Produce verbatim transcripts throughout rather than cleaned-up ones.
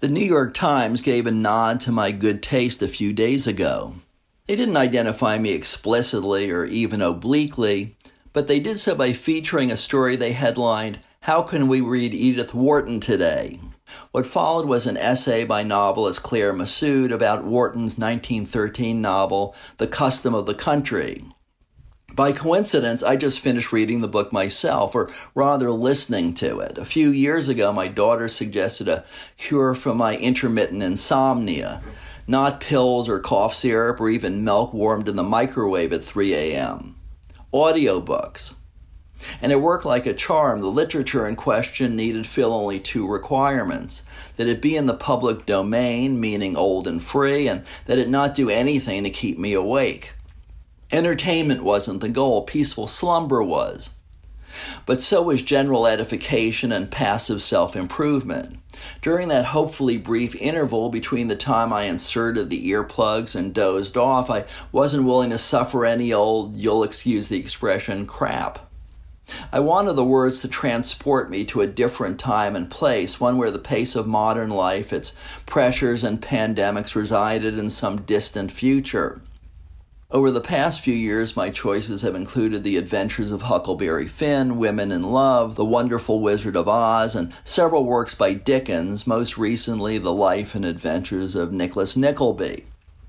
The New York Times gave a nod to my good taste a few days ago. They didn't identify me explicitly or even obliquely, but they did so by featuring a story they headlined, "How Can We Read Edith Wharton Today?" What followed was an essay by novelist Claire Messud about Wharton's nineteen thirteen novel, The Custom of the Country. By coincidence, I just finished reading the book myself, or rather listening to it. A few years ago, my daughter suggested a cure for my intermittent insomnia. Not pills or cough syrup or even milk warmed in the microwave at three a.m. Audiobooks. And it worked like a charm. The literature in question needed fill only two requirements: that it be in the public domain, meaning old and free, and that it not do anything to keep me awake. Entertainment wasn't the goal, peaceful slumber was. But so was general edification and passive self-improvement. During that hopefully brief interval between the time I inserted the earplugs and dozed off, I wasn't willing to suffer any old, you'll excuse the expression, crap. I wanted the words to transport me to a different time and place, one where the pace of modern life, its pressures and pandemics resided in some distant future. Over the past few years, my choices have included The Adventures of Huckleberry Finn, Women in Love, The Wonderful Wizard of Oz, and several works by Dickens, most recently The Life and Adventures of Nicholas Nickleby.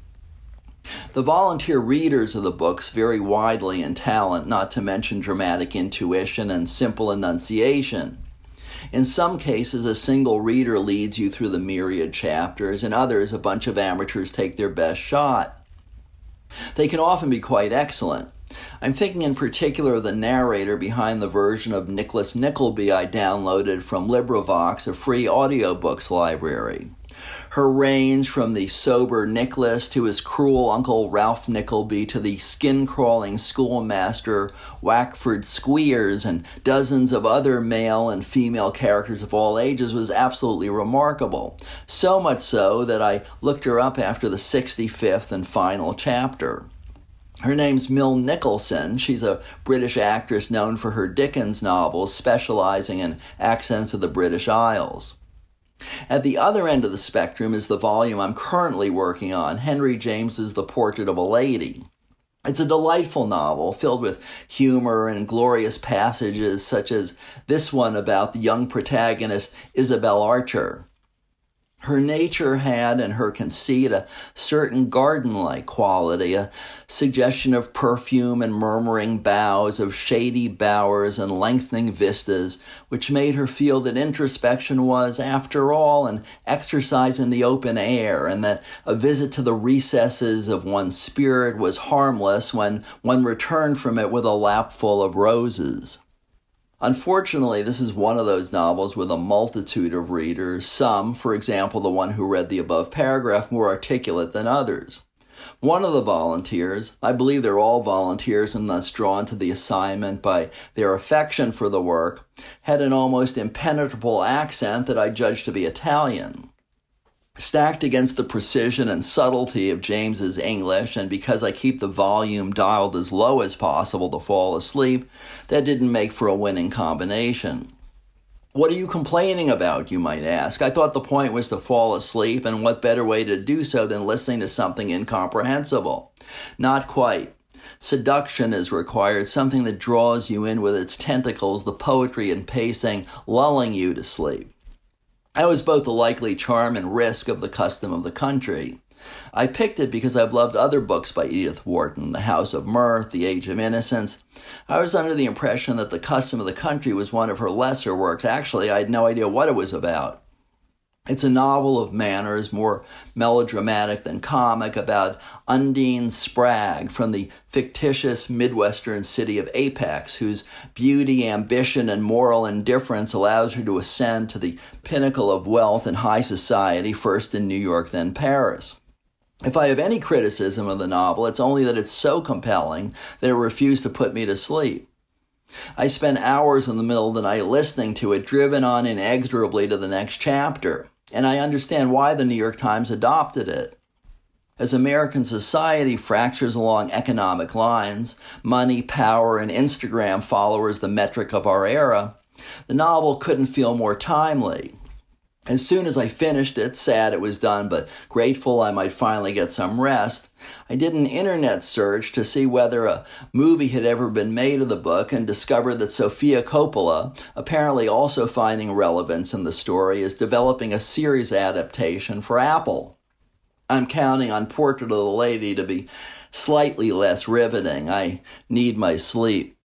The volunteer readers of the books vary widely in talent, not to mention dramatic intuition and simple enunciation. In some cases, a single reader leads you through the myriad chapters. In others, a bunch of amateurs take their best shot. They can often be quite excellent. I'm thinking in particular of the narrator behind the version of Nicholas Nickleby I downloaded from LibriVox, a free audiobooks library. Her range from the sober Nicholas to his cruel Uncle Ralph Nickleby to the skin-crawling schoolmaster Wackford Squeers and dozens of other male and female characters of all ages was absolutely remarkable. So much so that I looked her up after the sixty-fifth and final chapter. Her name's Mill Nicholson. She's a British actress known for her Dickens novels, specializing in accents of the British Isles. At the other end of the spectrum is the volume I'm currently working on, Henry James's The Portrait of a Lady. It's a delightful novel filled with humor and glorious passages such as this one about the young protagonist Isabel Archer. Her nature had, in her conceit, a certain garden-like quality, a suggestion of perfume and murmuring boughs, of shady bowers and lengthening vistas, which made her feel that introspection was, after all, an exercise in the open air, and that a visit to the recesses of one's spirit was harmless when one returned from it with a lapful of roses. Unfortunately, this is one of those novels with a multitude of readers, some, for example, the one who read the above paragraph, more articulate than others. One of the volunteers, I believe they're all volunteers and thus drawn to the assignment by their affection for the work, had an almost impenetrable accent that I judged to be Italian. Stacked against the precision and subtlety of James's English, and because I keep the volume dialed as low as possible to fall asleep, that didn't make for a winning combination. What are you complaining about, you might ask? I thought the point was to fall asleep, and what better way to do so than listening to something incomprehensible? Not quite. Seduction is required, something that draws you in with its tentacles, the poetry and pacing, lulling you to sleep. That was both the likely charm and risk of The Custom of the Country. I picked it because I've loved other books by Edith Wharton, The House of Mirth, The Age of Innocence. I was under the impression that The Custom of the Country was one of her lesser works. Actually, I had no idea what it was about. It's a novel of manners, more melodramatic than comic, about Undine Spragg from the fictitious Midwestern city of Apex, whose beauty, ambition, and moral indifference allows her to ascend to the pinnacle of wealth and high society, first in New York, then Paris. If I have any criticism of the novel, it's only that it's so compelling that it refused to put me to sleep. I spent hours in the middle of the night listening to it, driven on inexorably to the next chapter. And I understand why the New York Times adopted it. As American society fractures along economic lines, money, power, and Instagram followers the metric of our era, the novel couldn't feel more timely. As soon as I finished it, sad it was done, but grateful I might finally get some rest, I did an internet search to see whether a movie had ever been made of the book and discovered that Sofia Coppola, apparently also finding relevance in the story, is developing a series adaptation for Apple. I'm counting on Portrait of the Lady to be slightly less riveting. I need my sleep.